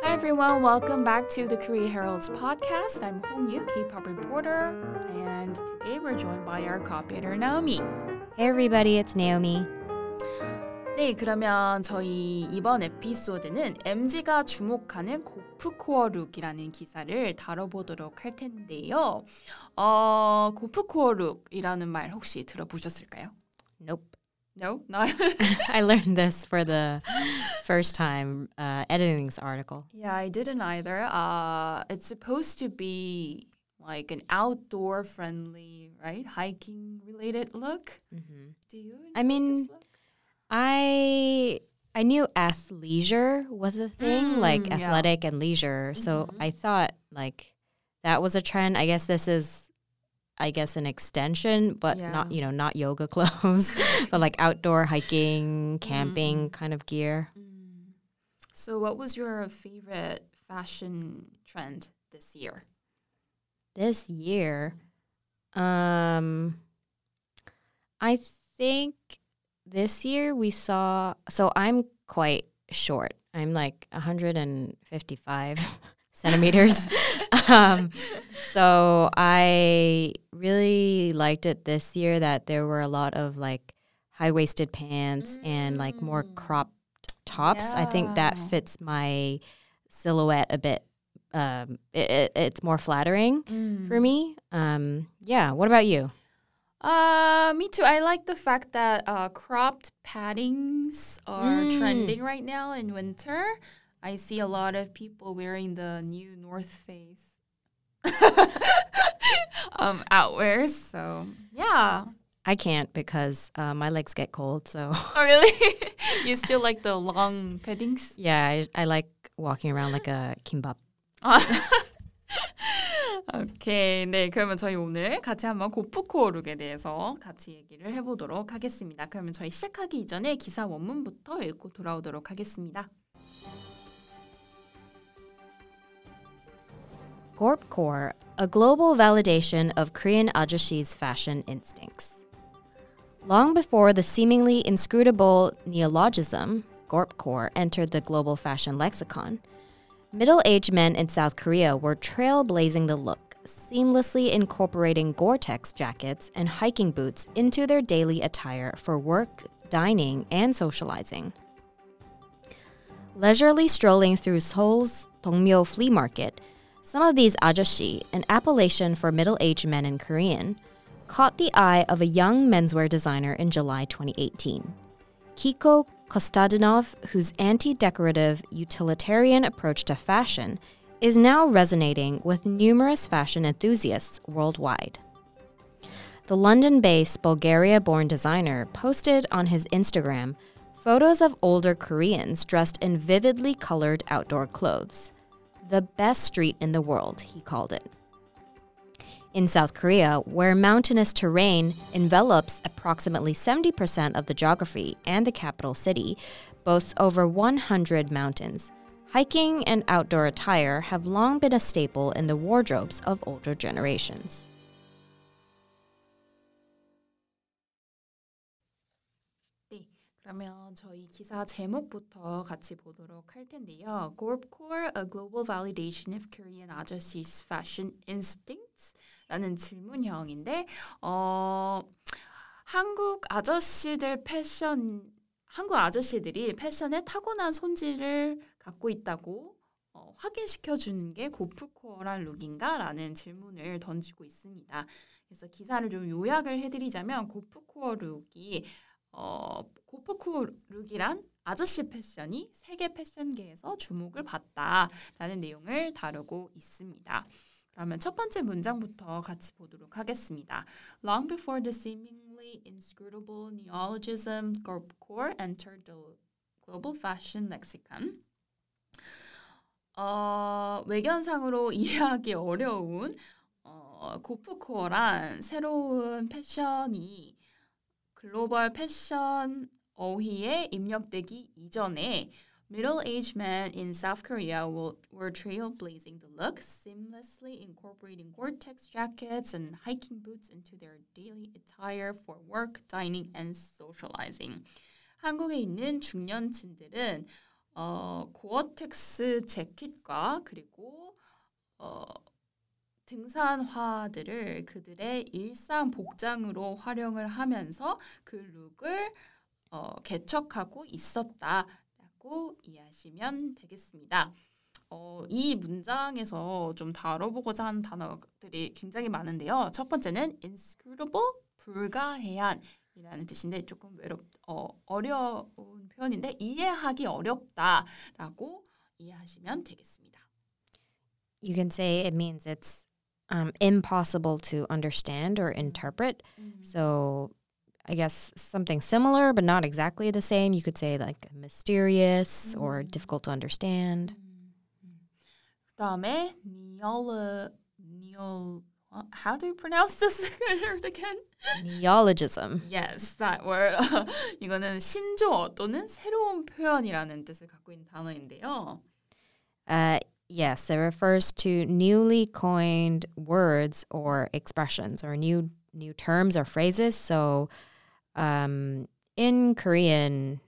Hi everyone, welcome back to the Korea Herald's podcast. I'm Hong Yu, K-pop reporter, and today we're joined by our copy-editor Naomi. Hey everybody, it's Naomi. 네, 그러면 저희 이번 에피소드는 MG가 주목하는 고프코어 룩이라는 기사를 다뤄보도록 할 텐데요. 고프코어 룩이라는 말 혹시 들어보셨을까요? Nope. No? Not? I learned this for the first time editing this article. Yeah, I didn't either. It's supposed to be like an outdoor friendly, right? Hiking related look. Mm-hmm. Do you I mean, this look? I knew athleisure was a thing, like athletic and leisure. So I thought like that was a trend. I guess this is an extension, but not yoga clothes, but like outdoor hiking, camping kind of gear. So what was your favorite fashion trend this year? This year, I think this year we saw, so I'm quite short. I'm like 155 centimeters. So I really liked it this year that there were a lot of like high-waisted pants and like more cropped tops. Yeah. I think that fits my silhouette a bit. It's more flattering for me. Yeah. What about you? Me too. I like the fact that cropped paddings are trending right now in winter. I see a lot of people wearing the new North Face outwears. So, yeah. I can't because my legs get cold. So. Oh, really? You still like the long paddings? Yeah, I like walking around like a kimbap. 오케이. 네, 그러면 저희 오늘 같이 한번 고프코어 룩에 대해서 같이 얘기를 해보도록 하겠습니다. 그러면 저희 시작하기 이전에 기사 원문부터 읽고 돌아오도록 하겠습니다. Gorpcore, a global validation of Korean ajoshi's fashion instincts. Long before the seemingly inscrutable neologism, Gorpcore, entered the global fashion lexicon, middle-aged men in South Korea were trailblazing the look, seamlessly incorporating Gore-Tex jackets and hiking boots into their daily attire for work, dining, and socializing. Leisurely strolling through Seoul's Dongmyo Flea Market, some of these ajoshi, an appellation for middle-aged men in Korean, caught the eye of a young menswear designer in July 2018. Kiko Kostadinov, whose anti-decorative, utilitarian approach to fashion is now resonating with numerous fashion enthusiasts worldwide. The London-based Bulgaria-born designer posted on his Instagram photos of older Koreans dressed in vividly colored outdoor clothes. The best street in the world, he called it. In South Korea, where mountainous terrain envelops approximately 70% of the geography and the capital city boasts over 100 mountains, hiking and outdoor attire have long been a staple in the wardrobes of older generations. 그러면 저희 기사 제목부터 같이 보도록 할 텐데요. Gorpcore, a global validation of Korean ajoshi's fashion instincts? 라는 질문형인데 한국 아저씨들이 패션에 타고난 손질을 갖고 있다고 확인시켜주는 게 고프코어란 룩인가? 라는 질문을 던지고 있습니다. 그래서 기사를 좀 요약을 해드리자면 고프코어 룩이란 아저씨 패션이 세계 패션계에서 주목을 받다라는 내용을 다루고 있습니다. 그러면 첫 번째 문장부터 같이 보도록 하겠습니다. Long before the seemingly inscrutable neologism Gorpcore entered the global fashion lexicon. 외견상으로 이해하기 어려운 고프코어란 새로운 패션이 글로벌 패션 어휘에 입력되기 이전에 middle-aged men in South Korea were trailblazing the look, seamlessly incorporating Gore-Tex jackets and hiking boots into their daily attire for work, dining, and socializing. 한국에 있는 중년층들은 고어텍스 재킷과 그리고 등산화들을 그들의 일상 복장으로 활용을 하면서 그 룩을 개척하고 있었다라고 이해하시면 되겠습니다. 이 문장에서 좀 다뤄보고자 하는 단어들이 굉장히 많은데요. 첫 번째는 inscrutable, 불가해안이라는 뜻인데 조금 어려운 표현인데 이해하기 어렵다라고 이해하시면 되겠습니다. You can say it means it's impossible to understand or interpret. So I guess something similar but not exactly the same. You could say like mysterious or difficult to understand. 그다음에 how do you pronounce this word again? Neologism. Yes, that word. 이거는 신조어 또는 새로운 표현이라는 뜻을 갖고 있는 단어인데요. Yes, it refers to newly coined words or expressions or new terms or phrases. So in Korean,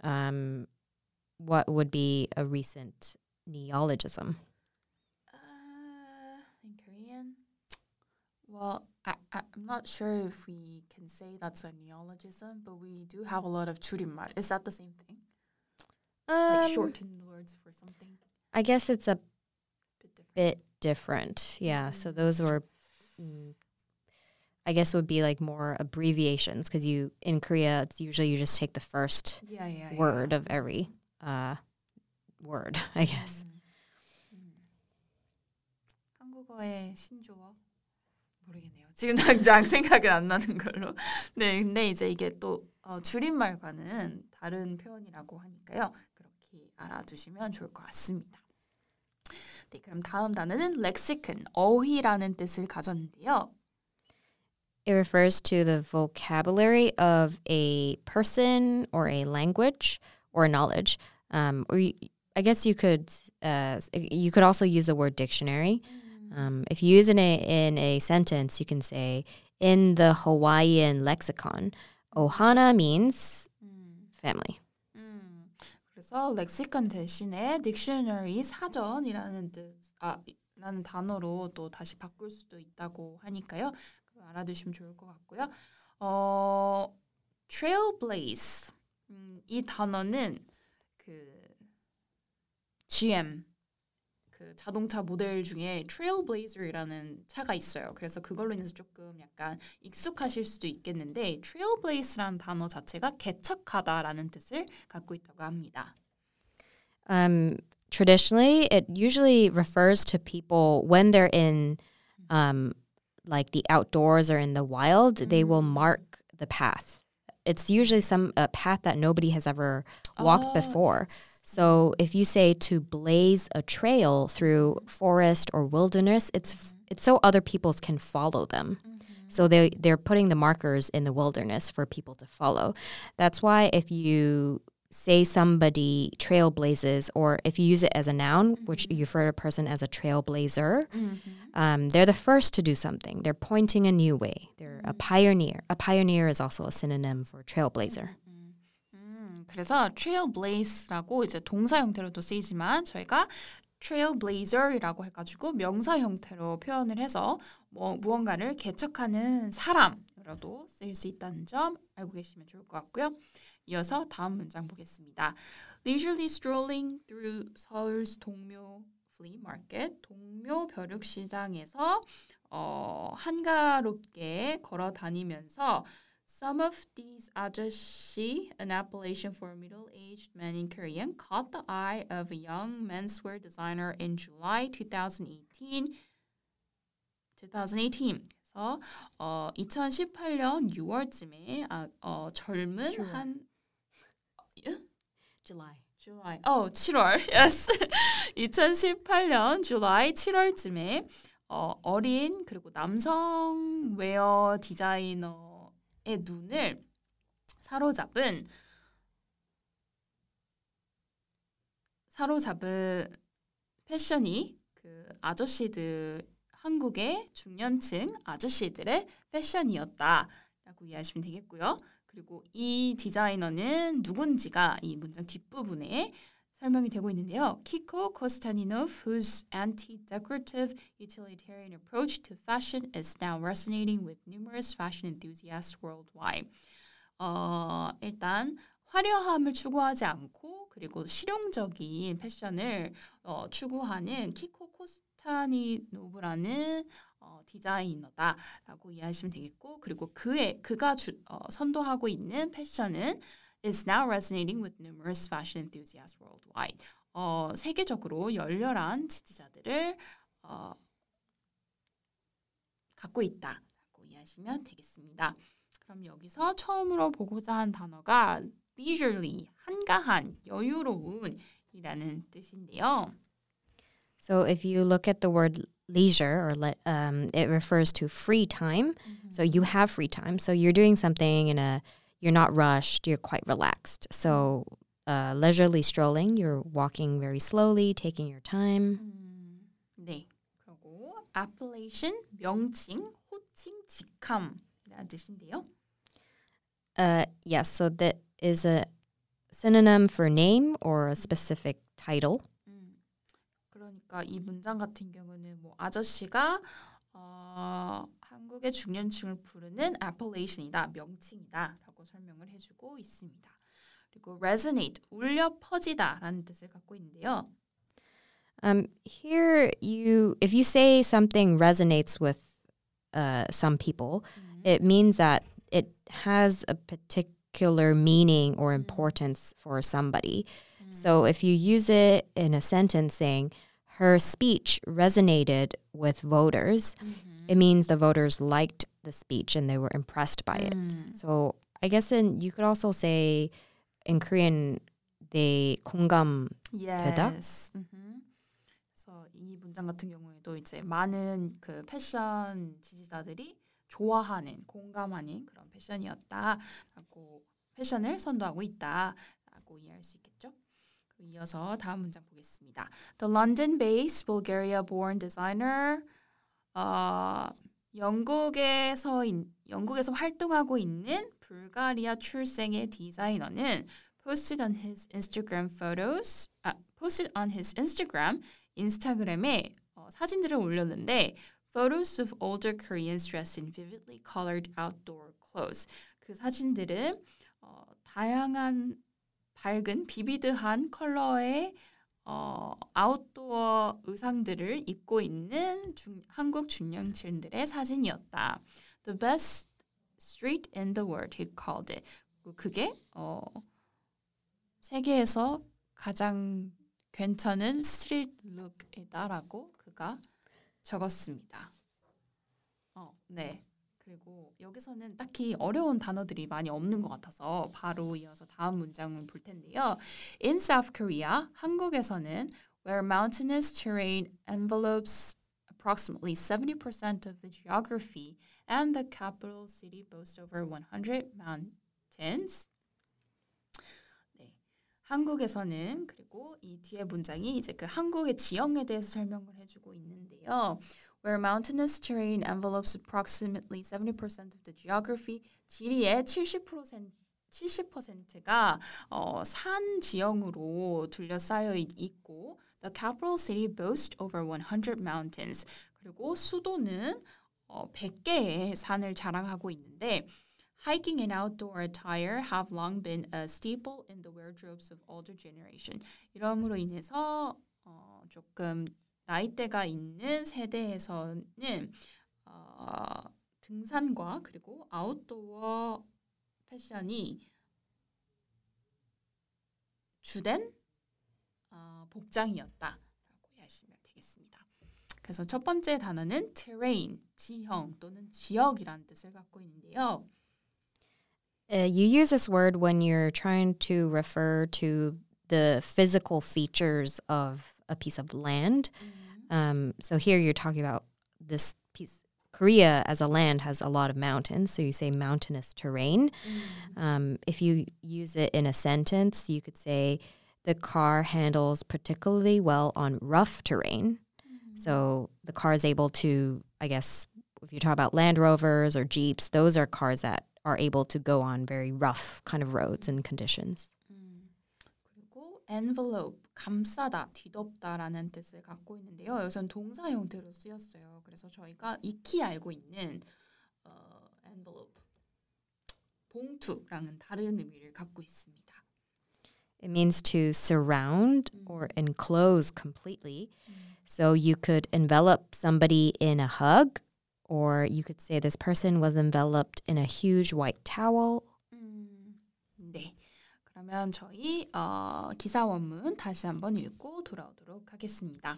what would be a recent neologism? In Korean? Well, I'm not sure if we can say that's a neologism, but we do have a lot of 줄임말. Is that the same thing? Like shortened words for something? I guess it's a bit different. Yeah, so those were, I guess would be like more abbreviations because in Korea, it's usually you just take the first word of every word, I guess. 한국어의 신조어? 모르겠네요. 지금 당장 생각이 안 나는 걸로. 네, 근데 이제 이게 또 줄임말과는 다른 표현이라고 하니까요. 그렇게 알아두시면 좋을 것 같습니다. 네, 그럼 다음 단어는 lexicon, 어휘라는 뜻을 가졌는데요. It refers to the vocabulary of a person or a language or knowledge. I guess you could also use the word dictionary. If you use it in a sentence, you can say, in the Hawaiian lexicon, ohana means family. 그래서 렉시컨 대신에 dictionary, 사전이라는 라는 단어로 또 다시 바꿀 수도 있다고 하니까요. 그거 알아두시면 좋을 것 같고요. trailblaze. 이 단어는 GM 자동차 모델 중에 트레일블레이저라는 차가 있어요. 그래서 그걸로 인해서 조금 약간 익숙하실 수도 있겠는데 트레일블레이스라는 단어 자체가 개척하다라는 뜻을 갖고 있다고 합니다. Traditionally, it usually refers to people when they're in like the outdoors or in the wild, they will mark the path. It's usually a path that nobody has ever walked before. So if you say to blaze a trail through forest or wilderness, it's so other people can follow them. So they're putting the markers in the wilderness for people to follow. That's why if you say somebody trailblazes, or if you use it as a noun, which you refer to a person as a trailblazer, they're the first to do something. They're pointing a new way. They're a pioneer. A pioneer is also a synonym for trailblazer. 그래서 trailblaze라고 이제 동사 형태로도 쓰이지만 저희가 trailblazer이라고 해가지고 명사 형태로 표현을 해서 무언가를 개척하는 사람으로도 쓰일 수 있다는 점 알고 계시면 좋을 것 같고요. 이어서 다음 문장 보겠습니다. Leisurely strolling through 서울's 동묘 flea market, 동묘 벼룩시장에서 한가롭게 걸어 다니면서 Some of these 아저씨, an appellation for middle-aged men in Korean, caught the eye of a young menswear designer in July 2018. 그래서 2018년 6월쯤에 젊은 한 July. 7월. Yes. 2018년 July 7월쯤에 어린 그리고 남성 웨어 디자이너의 눈을 사로잡은 패션이 그 아저씨들 한국의 중년층 아저씨들의 패션이었다라고 이해하시면 되겠고요. 그리고 이 디자이너는 누군지가 이 문장 뒷부분에 설명이 되고 있는데요. Kiko Konstantinov, whose anti-decorative utilitarian approach to fashion is now resonating with numerous fashion enthusiasts worldwide. 일단 화려함을 추구하지 않고 그리고 실용적인 패션을 추구하는 키코 코스타니노브라는 디자이너다라고 이해하시면 되겠고 그리고 그가 선도하고 있는 패션은 is now resonating with numerous fashion enthusiasts worldwide. 세계적으로 열렬한 지지자들을 갖고 있다라고 이해하시면 되겠습니다. 그럼 여기서 처음으로 보고자 한 단어가 leisurely, 한가한, 여유로운이라는 뜻인데요. So if you look at the word leisure, or it refers to free time. So you have free time. So you're doing something you're not rushed, you're quite relaxed. So leisurely strolling, you're walking very slowly, taking your time. 네. 그리고 appellation, 명칭, 호칭, 직함이라는 뜻인데요. Yes, so that is a synonym for name or a specific title. 그러니까 이 문장 같은 경우는 뭐 아저씨가 한국의 중년층을 부르는 appellation이다, 명칭이다라고 설명을 해주고 있습니다. 그리고 resonate, 울려 퍼지다라는 뜻을 갖고 있는데요. Here, if you say something resonates with some people, it means that it has a particular meaning or importance for somebody. So if you use it in a sentence saying, her speech resonated with voters, it means the voters liked the speech and they were impressed by it. So I guess you could also say in Korean, they 공감되다. Yes. 그래서 이 문장 같은 경우에도 이제 많은 그 패션 지지자들이 좋아하는, 공감하는 그런 패션이었다라고 패션을 선도하고 있다라고 이해할 수 있겠죠. 이어서 다음 문장 보겠습니다. The London-based Bulgaria-born designer, 영국에서 활동하고 있는 불가리아 출생의 디자이너는 posted on his Instagram, 인스타그램에 사진들을 올렸는데 photos of older Koreans dressed in vividly colored outdoor clothes. 그 사진들은 다양한 밝은 비비드한 컬러의 아웃도어 의상들을 입고 있는 한국 중년층들의 사진이었다. The best street in the world, he called it. 그게 세계에서 가장 괜찮은 스트리트 룩이다라고 그가 적었습니다. 네. 그리고 여기서는 딱히 어려운 단어들이 많이 없는 것 같아서 바로 이어서 다음 문장을 볼 텐데요. In South Korea, 한국에서는 where mountainous terrain envelopes approximately 70% of the geography and the capital city boasts over 100 mountains. 네. 한국에서는 그리고 이 뒤에 문장이 이제 그 한국의 지형에 대해서 설명을 해주고 있는데요. Where mountainous terrain envelopes approximately 70% of the geography, 지리의 70%가 산 지형으로 둘러싸여 있고, the capital city boasts over 100 mountains. 그리고 수도는 100개의 산을 자랑하고 있는데, hiking and outdoor attire have long been a staple in the wardrobes of older generation. 이러므로 인해서 조금 나이대가 있는 세대에서는 등산과 그리고 아웃도어 패션이 주된 복장이었다라고 이해하시면 되겠습니다. 그래서 첫 번째 단어는 terrain, 지형 또는 지역이라는 뜻을 갖고 있는데요. You use this word when you're trying to refer to the physical features of a piece of land. So here you're talking about this piece. Korea as a land has a lot of mountains, so you say mountainous terrain. If you use it in a sentence, you could say the car handles particularly well on rough terrain. So the car is able to, I guess, if you're talking about Land Rovers or Jeeps, those are cars that are able to go on very rough kind of roads and conditions. 그리고 envelope, 감싸다, 뒤덮다라는 뜻을 갖고 있는데요. 여기서는 동사 형태로 쓰였어요. 그래서 저희가 익히 알고 있는 envelope, 봉투랑은 다른 의미를 갖고 있습니다. It means to surround or enclose completely. So you could envelop somebody in a hug, or you could say this person was enveloped in a huge white towel. 네, 그러면 저희 기사 원문 다시 한번 읽고 돌아오도록 하겠습니다.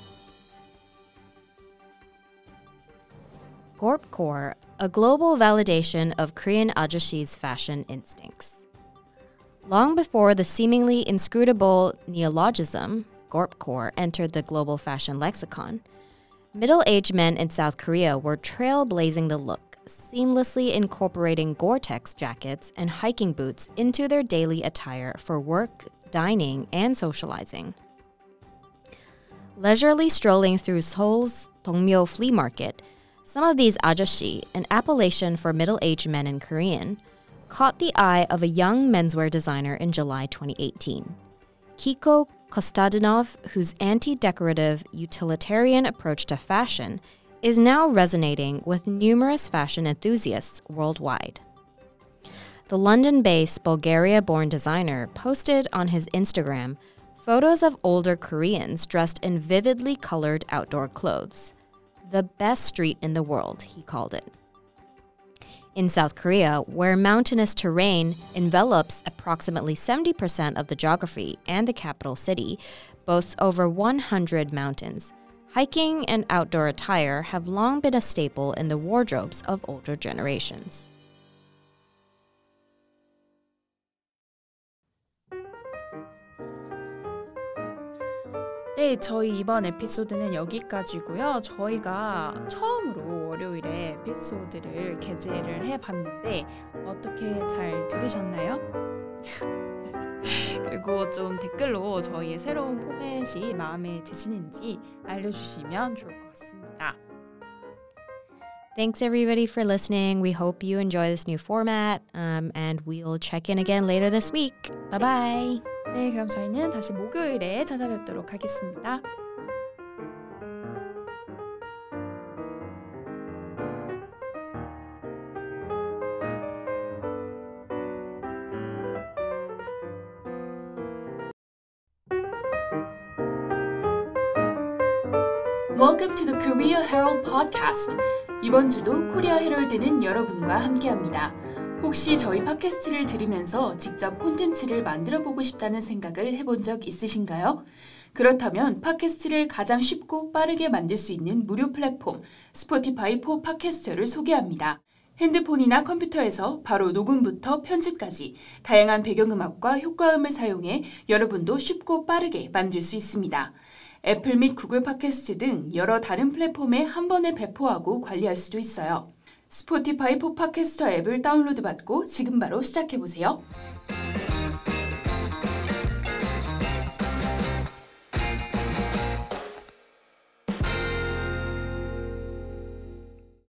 Gorpcore, a global validation of Korean ajoshi's fashion instincts. Long before the seemingly inscrutable neologism, Gorpcore, entered the global fashion lexicon, middle-aged men in South Korea were trailblazing the look, seamlessly incorporating Gore-Tex jackets and hiking boots into their daily attire for work, dining, and socializing. Leisurely strolling through Seoul's Dongmyo Flea Market, some of these ajoshi, an appellation for middle-aged men in Korean, caught the eye of a young menswear designer in July 2018. Kiko Kostadinov, whose anti-decorative, utilitarian approach to fashion is now resonating with numerous fashion enthusiasts worldwide. The London-based Bulgaria-born designer posted on his Instagram photos of older Koreans dressed in vividly colored outdoor clothes. The best street in the world, he called it. In South Korea, where mountainous terrain envelops approximately 70% of the geography and the capital city boasts over 100 mountains, hiking and outdoor attire have long been a staple in the wardrobes of older generations. 네, 저희 이번 에피소드는 여기까지고요. 저희가 처음으로 월요일에 에피소드를 게재를 해봤는데 어떻게 잘 들으셨나요? 그리고 좀 댓글로 저희의 새로운 포맷이 마음에 드시는지 알려주시면 좋을 것 같습니다. Thanks everybody for listening. We hope you enjoy this new format, and we'll check in again later this week. Bye-bye. 네, 그럼 저희는 다시 목요일에 찾아뵙도록 하겠습니다. Welcome to the Korea Herald Podcast. 이번 주도 코리아 헤럴드는 여러분과 함께합니다. 혹시 저희 팟캐스트를 들으면서 직접 콘텐츠를 만들어보고 싶다는 생각을 해본 적 있으신가요? 그렇다면 팟캐스트를 가장 쉽고 빠르게 만들 수 있는 무료 플랫폼 스포티파이 포 팟캐스터를 소개합니다. 핸드폰이나 컴퓨터에서 바로 녹음부터 편집까지 다양한 배경음악과 효과음을 사용해 여러분도 쉽고 빠르게 만들 수 있습니다. 애플 및 구글 팟캐스트 등 여러 다른 플랫폼에 한 번에 배포하고 관리할 수도 있어요. 스포티파이 포 팟캐스터 앱을 다운로드 받고 지금 바로 시작해보세요.